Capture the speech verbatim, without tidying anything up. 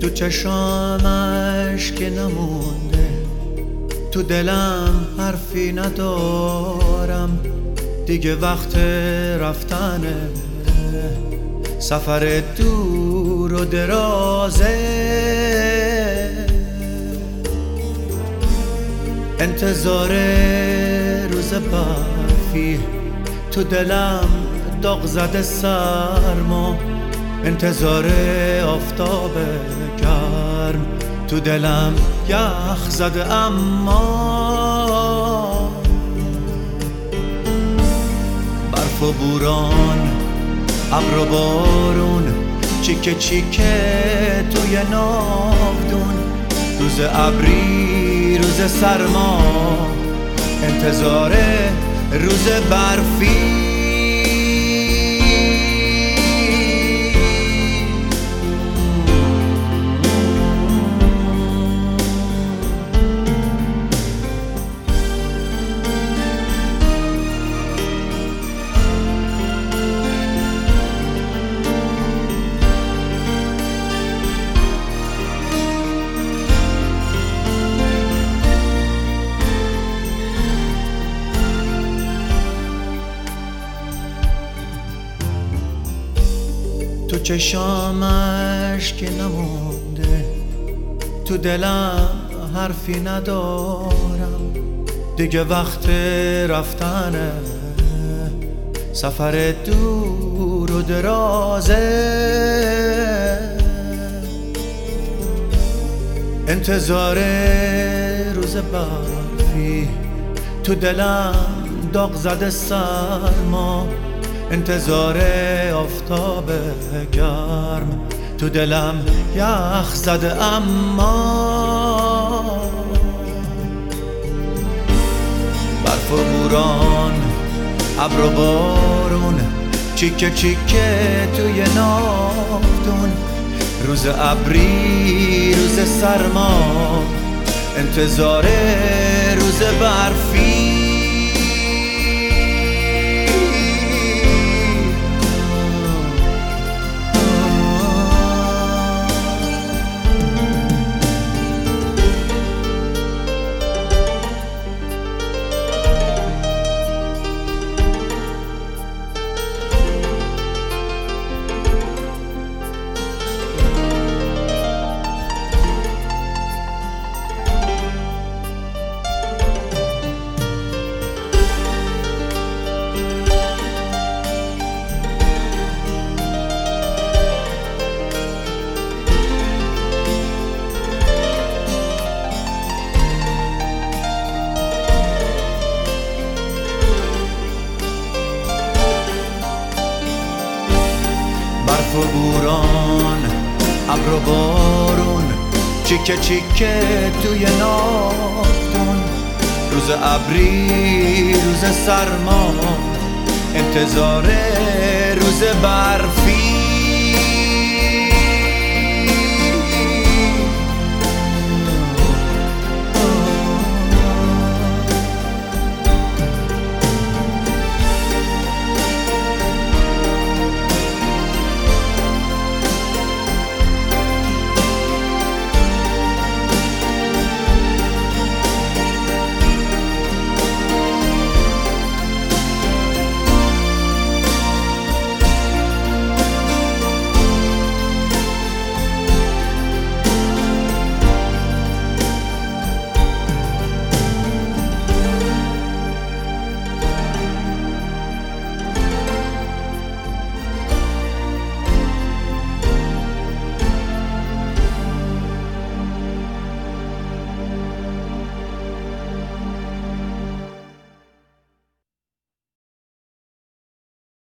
تو چشامش که نمونده، تو دلم حرفی ندارم، دیگه وقت رفتنه، سفر دور و درازه، انتظار روز برفی، تو دلم داغ زده سرما، انتظار آفتاب گرم، تو دلم یخ زده اما برف و بوران، ابر و بارون، چیکه چیکه توی ناودون، روز ابری روز سرما، انتظار روز برفی. تو چشامش که نمونده، تو دلم حرفی ندارم، دیگه وقت رفتنه، سفر دور و درازه، انتظار روز برفی، تو دلم داغ زده سرما، انتظار آفتاب گرم، تو دلم یخ زده اما برف و بوران، ابر و بارون، چیکه چیکه توی ناودون، روز ابری روز سرما، انتظار روز برفی. برف و بوران، ابر و بارون، چیکه چیکه توی ناودون، روز ابری روز سرما، انتظار روز برفی.